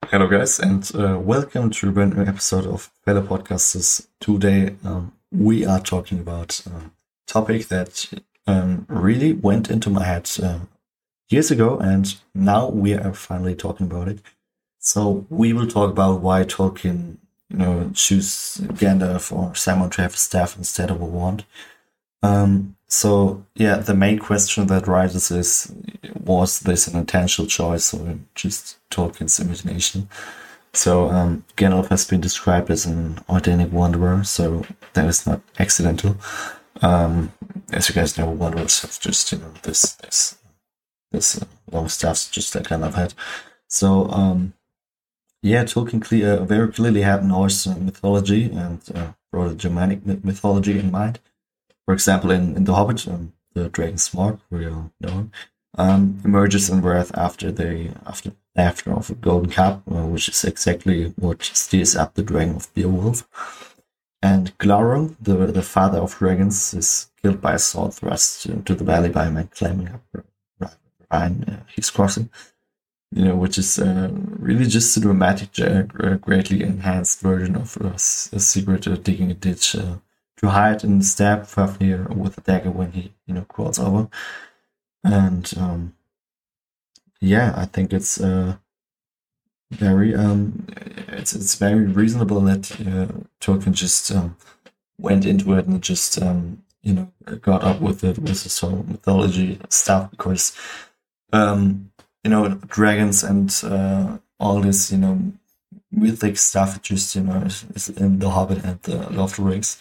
Hello, guys, and welcome to a brand new episode of Fellow Podcasters. Today, we are talking about a topic that really went into my head years ago, and now we are finally talking about it. So, we will talk about why Tolkien, choose Gandalf or Simon to have a staff instead of a wand. So, the main question that rises is: was this an intentional choice or just Tolkien's imagination? So Gandalf has been described as an organic wanderer, so that is not accidental. As you guys know, wanderers have just this long staffs just like Gandalf had. So Tolkien very clearly had Norse mythology and brought a Germanic mythology in mind. For example, in The Hobbit, the dragon Smaug, we all know, emerges in Wrath after of a golden cup, which is exactly what steers up the dragon of Beowulf. And Glaurung, the father of dragons, is killed by a sword thrust into the valley by a man climbing up Rhine he's crossing. Which is really just a dramatic, greatly enhanced version of a secret digging a ditch to hide and stab Fafnir with a dagger when he, crawls over. And I think it's very it's very reasonable that Tolkien just went into it and just got up with it with this whole mythology stuff because dragons and all this mythic stuff just is in The Hobbit and the Lord of the Rings.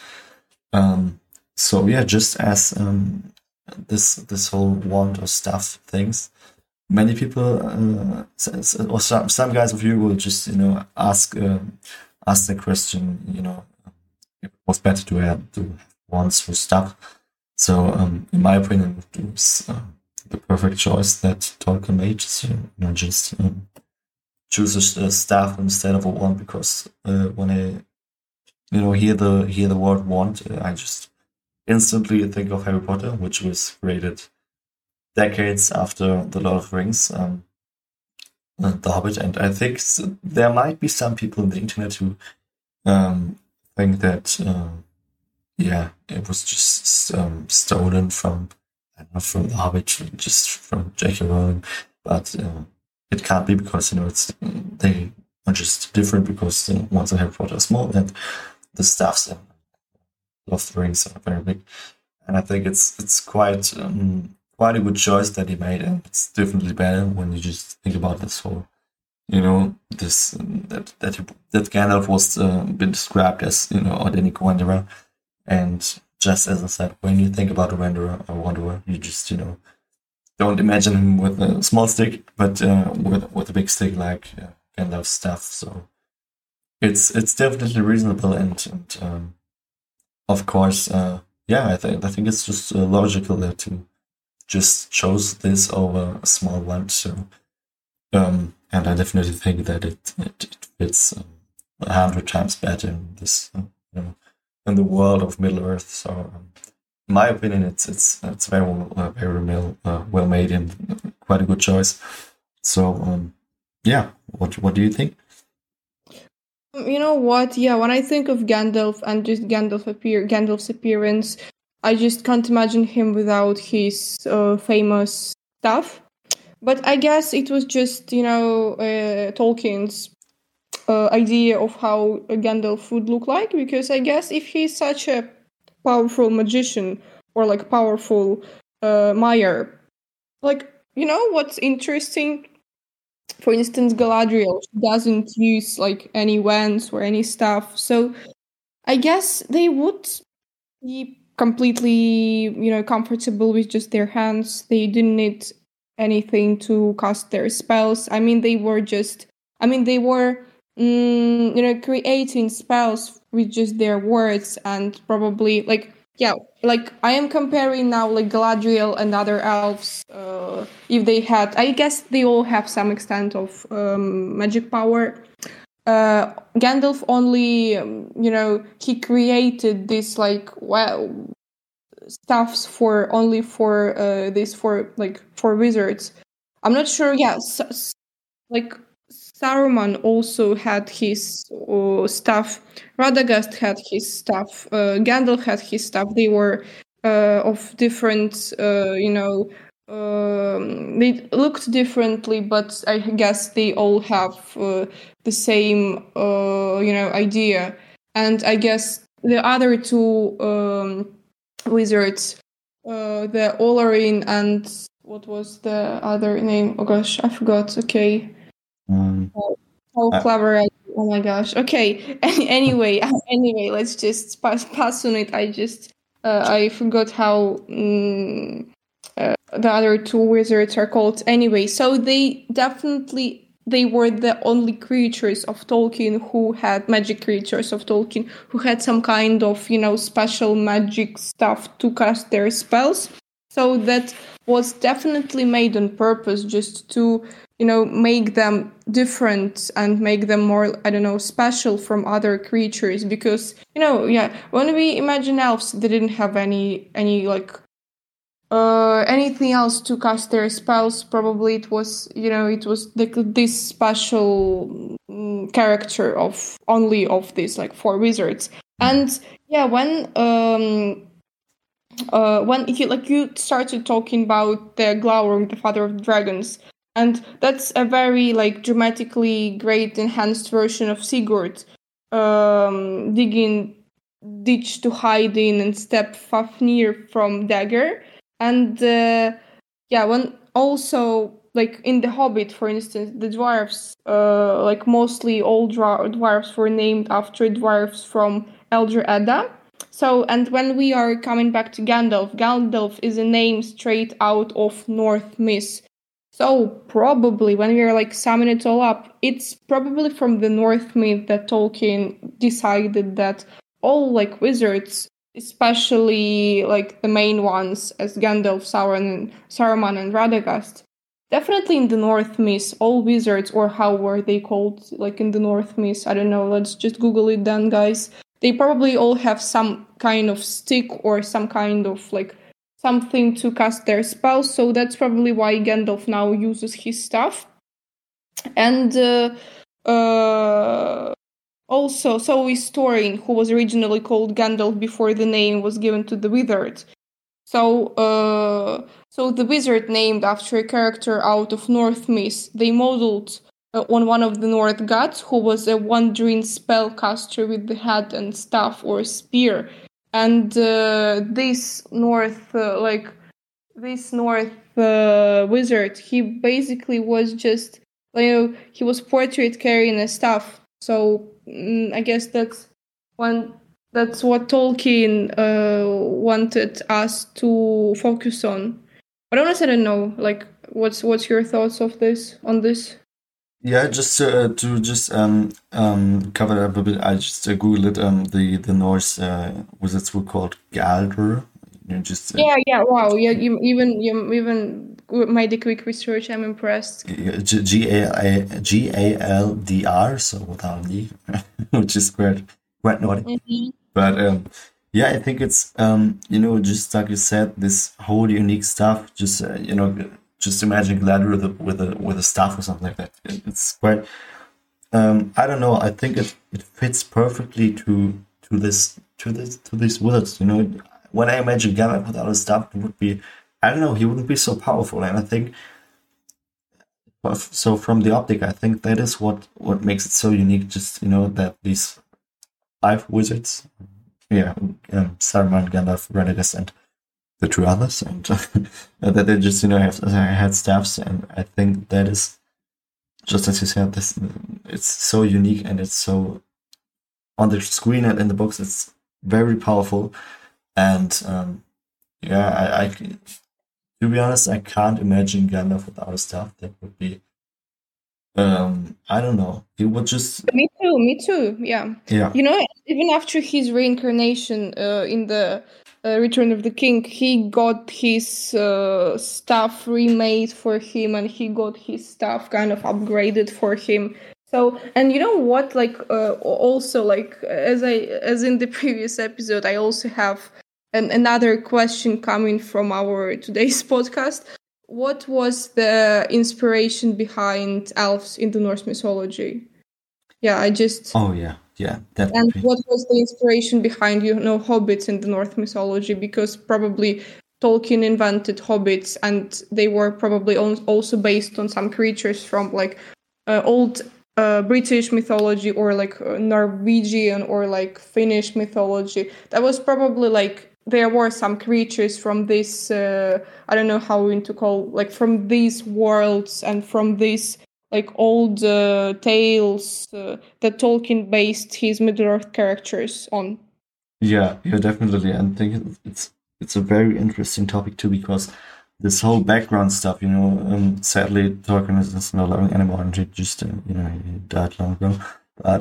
Just as this whole wand or stuff things, many people or some guys of you will just ask the question, if it was better to have wands for stuff. So in my opinion, it was the perfect choice that Tolkien made. So, just choose a staff instead of a wand, because when I hear the word wand, I just instantly think of Harry Potter, which was created decades after The Lord of the Rings, The Hobbit, and I think there might be some people on the internet who think that it was just stolen from The Hobbit, just from J.K. Rowling, but it can't be, because they are just different, because ones in Harry Potter are small and the stuffs in Lord of the Rings are very big, and I think it's quite a good choice that he made, and it's definitely better when you just think about this whole, this that Gandalf was been described as Ordinic wanderer, and just as I said, when you think about a wanderer, you just don't imagine him with a small stick, but with a big stick like Gandalf's stuff. So it's definitely reasonable, and of course, I think it's just logical that to just chose this over a small one. So, and I definitely think that it fits 100 times better in this, in the world of Middle Earth. So, in my opinion, it's well made and quite a good choice. So, what do you think? You know what? Yeah, when I think of Gandalf and just Gandalf's appearance, I just can't imagine him without his famous stuff. But I guess it was just Tolkien's idea of how Gandalf would look like, because I guess if he's such a powerful magician or like powerful Maiar, like what's interesting, for instance, Galadriel, she doesn't use like any wands or any stuff. So I guess they would be completely, comfortable with just their hands. They didn't need anything to cast their spells. I mean, they were, creating spells with just their words, and probably like I am comparing now like Galadriel and other elves. If they had, I guess they all have some extent of magic power. Gandalf only, he created this like stuffs for only for this for like for wizards. I'm not sure. Yeah, like Saruman also had his stuff. Radagast had his stuff. Gandalf had his stuff. They were of different, they looked differently, but I guess they all have the same, idea. And I guess the other two wizards, the Olarin and what was the other name? Oh gosh, I forgot. Okay. How clever! Oh my gosh. Okay. Anyway, let's just pass on it. I forgot how the other two wizards are called. Anyway, so they were the only creatures of Tolkien who had magic creatures of Tolkien who had some kind of special magic stuff to cast their spells. So that was definitely made on purpose, just to make them different and make them more, special from other creatures. Because, when we imagine elves, they didn't have any like anything else to cast their spells. Probably it was, like this special character of these like 4 wizards. And yeah, when you started talking about the Glaurung, the father of dragons, and that's a very like dramatically great enhanced version of Sigurd digging ditch to hide in and step Fafnir from dagger. And when also like in The Hobbit, for instance, the dwarves, like mostly all dwarves were named after dwarves from Elder Edda. So, and when we are coming back to Gandalf is a name straight out of North Myth. So probably when we are like summing it all up, it's probably from the North Myth that Tolkien decided that all like wizards, especially like the main ones as Gandalf, Saruman and Radagast, definitely in the North Myth, all wizards, or how were they called like in the North Myth? I don't know. Let's just Google it then, guys. They probably all have some kind of stick or some kind of like something to cast their spells. So that's probably why Gandalf now uses his stuff. And also, so is Thorin, who was originally called Gandalf before the name was given to the wizard. So the wizard named after a character out of North Myth, they modeled on one of the North gods, who was a wandering spellcaster with the hat and staff or spear. And this North wizard, he basically was just, he was portrait carrying a staff. So I guess that's what Tolkien wanted us to focus on. But honestly, I don't know. Like, what's your thoughts on this? Yeah, just to cover up a bit, I just googled it. The Norse wizards were called Galdr. Yeah. Wow. Yeah. You even made a quick research. I'm impressed. Galdr, so without the, which is quite naughty. Mm-hmm. But yeah, I think it's just like you said, this whole unique stuff. Just imagine Gladder with a staff or something like that. It's quite. I don't know. I think it fits perfectly to these words. When I imagine Gandalf without a staff, it would be. I don't know. He wouldn't be so powerful, and I think. So from the optic, I think that is what makes it so unique. Just that these 5 wizards, Saruman, Gandalf, Radagast, and the 2 others, and that they just had staffs, and I think that is just as you said, it's so unique and it's so on the screen and in the books, it's very powerful, and I to be honest, I can't imagine Gandalf without a staff. That would be I don't know. He would just. Me too. Yeah. Even after his reincarnation in the Return of the King, he got his stuff remade for him, and he got his stuff kind of upgraded for him. So, and you know what? Like, also, like as in the previous episode, I also have another question coming from our today's podcast. what was the inspiration behind elves in the Norse mythology? Yeah, I just Oh yeah, that would and be. what was the inspiration behind hobbits in the Norse mythology? Because probably Tolkien invented hobbits, and they were probably also based on some creatures from like old British mythology or like Norwegian or like Finnish mythology. That was probably like there were some creatures from this. I don't know how to call like from these worlds and from these like old tales that Tolkien based his Middle Earth characters on. Yeah, definitely. And I think it's a very interesting topic too, because this whole background stuff, sadly Tolkien is no longer anymore, and he just he died long ago. But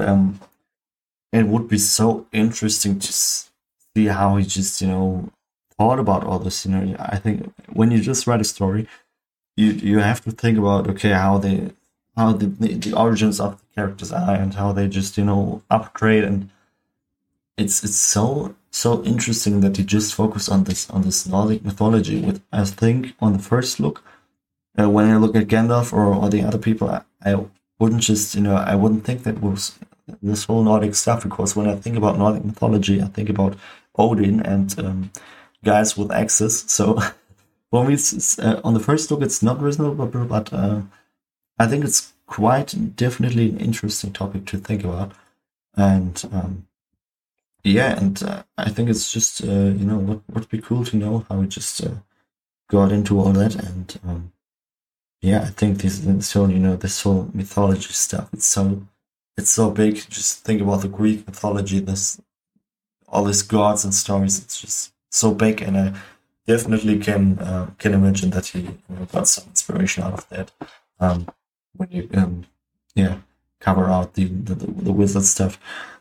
it would be so interesting to see how he just thought about all this. I think when you just write a story, you have to think about, okay, how the origins of the characters are, and how they just upgrade. And it's so interesting that you just focus on this Nordic mythology. With, I think, on the first look, when I look at Gandalf or the other people, I wouldn't just I wouldn't think that was this whole Nordic stuff, because when I think about Nordic mythology, I think about Odin and guys with axes. So for me, it's on the first look, it's not reasonable, but I think it's quite definitely an interesting topic to think about. And yeah, and I think it's just what would be cool to know how we just got into all that. And yeah, I think this whole mythology stuff, it's so big. Just think about the Greek mythology, this all these gods and stories. It's just so big, and I definitely can imagine that he got some inspiration out of that. When you yeah, cover out the wizard stuff.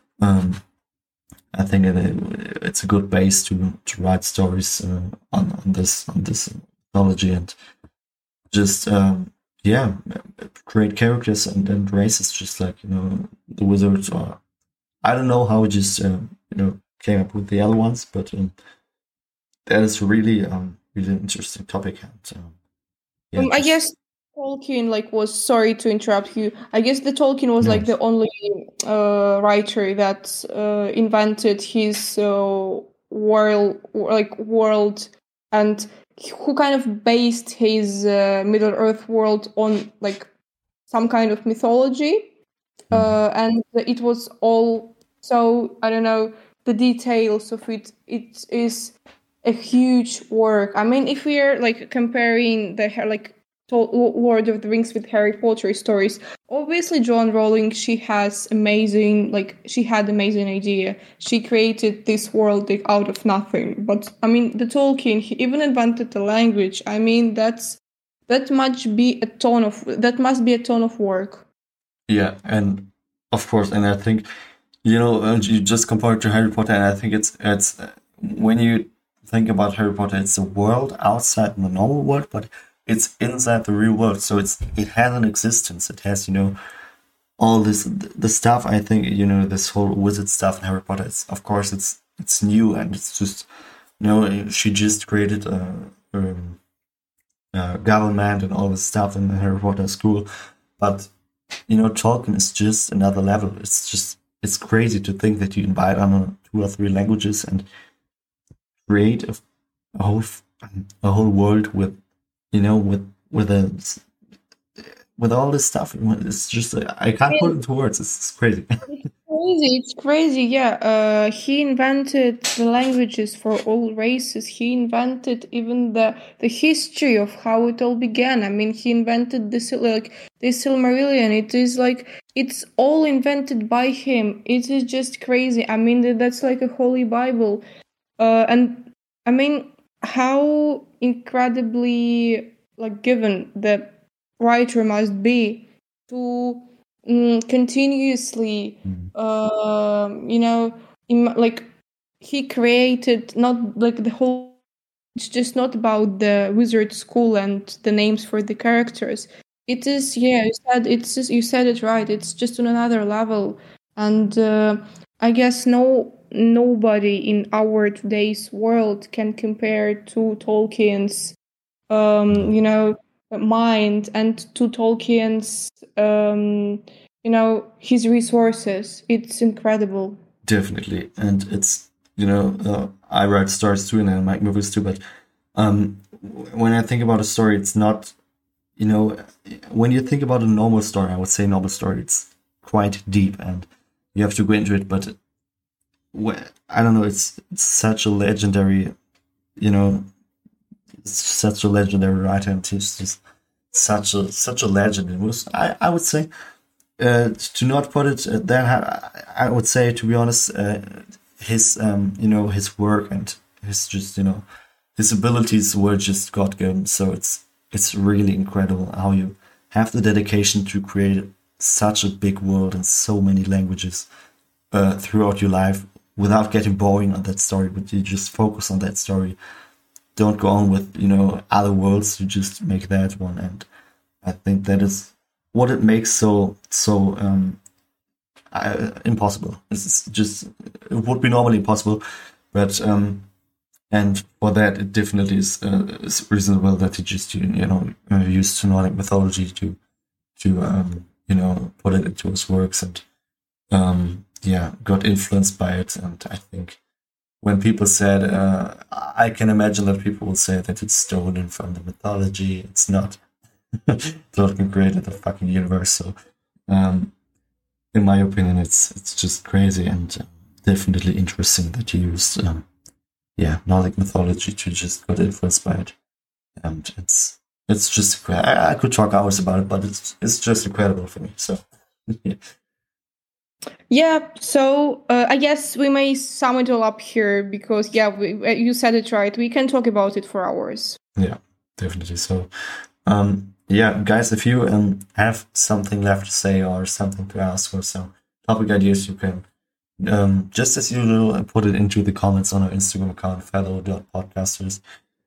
I think it's a good base to write stories on this mythology, and just create characters and races, just like the wizards. Or I don't know how we just came up with the other ones, but that is really really an interesting topic. And yeah, I just guess Tolkien like was sorry to interrupt you. I guess the Tolkien was like the nice. only writer that invented his world and who kind of based his Middle Earth world on like some kind of mythology. And it was all so I don't know the details of it. It is a huge work. I mean, if we are like comparing Lord of the Rings with Harry Potter stories, obviously Joan Rowling she had amazing idea. She created this world like, out of nothing. But I mean, the Tolkien he even invented the language. I mean, that must be a ton of work. Yeah, and of course, and I think you just compared to Harry Potter, and I think it's when you think about Harry Potter, it's a world outside the normal world, but it's inside the real world. So it has an existence. It has all the stuff. I think this whole wizard stuff in Harry Potter. It's of course it's new, and it's just she just created a government and all this stuff in the Harry Potter school, but Tolkien is just another level. It's crazy to think that you invite on 2 or 3 languages and create a whole world with with with all this stuff. It's just I can't put it into words. It's crazy. It's crazy, yeah. He invented the languages for all races. He invented even the history of how it all began. I mean, he invented the Silmarillion. It is like it's all invented by him. It is just crazy. I mean, that's like a holy Bible. And I mean, how incredibly like given the writer must be to continuously like he created not like the whole it's just not about the wizard school and the names for the characters. It is you said it right. It's just on another level. And I guess nobody in our today's world can compare to Tolkien's you know, mind, and to Tolkien's, you know, his resources. It's incredible. Definitely, and it's, you know, I write stories too, and I make movies too. But when I think about a story, it's not, you know, when you think about a normal story, I would say normal story, it's quite deep, and you have to go into it. But I don't know, it's such a legendary, you know, it's such a legendary writer, and he's just such a legend. It was, I would say, to not put it that, I would say, to be honest, his you know, his work and his, just, you know, his abilities were just God given. So it's really incredible how you have the dedication to create such a big world and so many languages throughout your life without getting boring on that story, but you just focus on that story. Don't go on with, you know, other worlds. You just make that one, and I think that is what it makes so impossible. It's just, it would be normally impossible, but and for that it definitely is reasonable that he just, you know, used Nordic mythology to you know, put it into his works, and yeah, got influenced by it. And I think when people said, I can imagine that people will say that it's stolen from the mythology. It's not. Tolkien created the fucking universe, so in my opinion, it's just crazy, and definitely interesting that he used Nordic mythology to just get influenced by it, and it's just, I could talk hours about it, but it's just incredible for me. So yeah. Yeah, so I guess we may sum it all up here, because you said it right. We can talk about it for hours. Yeah, definitely. So yeah, guys, if you have something left to say or something to ask or some topic ideas, you can just as usual put it into the comments on our Instagram account, fellow.podcasters.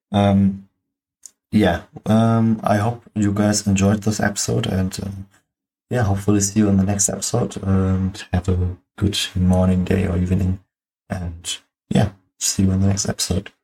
I hope you guys enjoyed this episode, and hopefully see you in the next episode, and have a good morning, day, or evening, and see you in the next episode.